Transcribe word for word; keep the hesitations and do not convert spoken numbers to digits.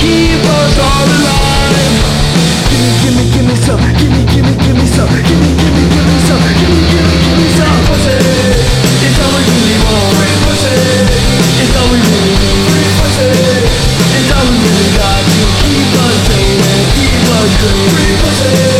keep us all alive. Gimme, gimme, gimme some, gimme, gimme, gimme some, gimme, gimme, gimme some, gimme, gimme, gimme some pussy. It's all we really want. Free pussy. It's all we really need. Free pussy. It's all we really got to keep us sane and keep us clean. Free pussy.